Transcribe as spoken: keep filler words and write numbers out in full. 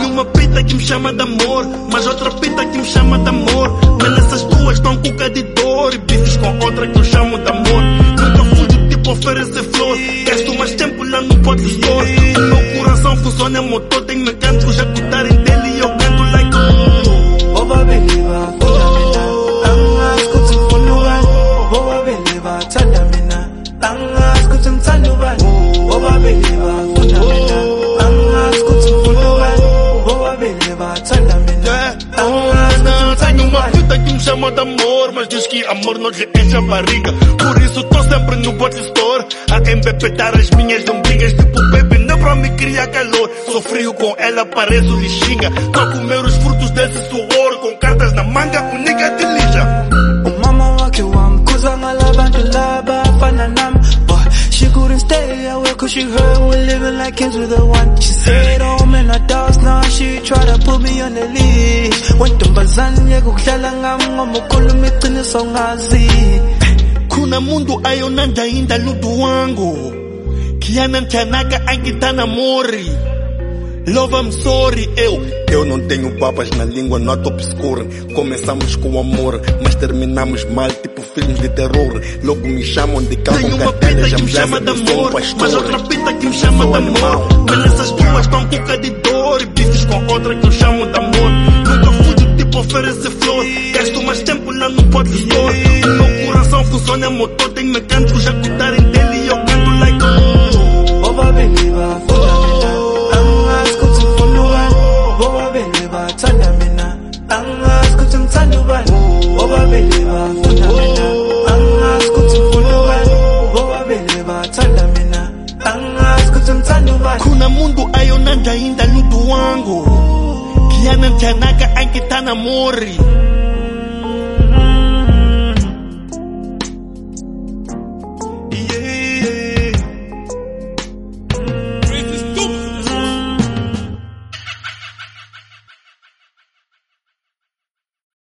Tenho uma pita que me chama de amor, mas outra pita que me chama de amor. Mas essas duas estão com de dor e bifes com outra que eu chamo de amor. Nunca fujo tipo oferecer flor, gasto mais tempo lá no pot store. O meu coração funciona motor, tem mecânicos a cuidarem dele e eu canto like oh. Boba believer, fundamental. Tanga skutin funuban. Boba believer, tandamina. Tanga skutin tanduban. Boba believer, fundamental. Tanga skutin funuban. Boba believer, tandamina. Tenho uma fita que me chama de amor, mas diz que amor não lhe enche a barriga. Por isso tô sempre no bot store a embebetar as minhas lombrigas. Tipo baby, não pra me criar calor. Sou frio com ela, pareço lixinga. Tô a comer os frutos desse suor, com cartas na manga, o nigga te lixa. Umama wake wam kuzanga labantu laba fananam. But she couldn't stay away cause she heard we're living like kings with the one. She said oh man I does now, she tried to put me on the leash. Wentombazane yekuhlala ngami ngoba ukhuluma iqiniso ngazi. Kuna mundu ayonanda inda ludu wangu Kiana ntianaka angitana mori. Love, I'm sorry, eu Eu não tenho papas na língua, no top score. Começamos com amor, mas terminamos mal, tipo filmes de terror. Logo me chamam de cão com cartelha, já me chama de amor, mas outra pita que me chama de amor. Mas essas duas estão com de dor e bifes com outra que eu chamo de amor. Nunca fujo tipo oferecer flor, gasto mais tempo lá no pot store. O meu coração funciona motor, tem mecânicos a cuidarem dele e eu canto like oh. Boba believer, fundamental. Tanga skutin funuban. Boba believer, tandamina. Tanga skutin tanduban. Boba believer, fundamental. Tanga skutin funuban. Boba believer, tandamina. Tanga skutin tanduban. Kuna mundu ayonanda inda ludu wangu Kiana ntianaka angitana mori.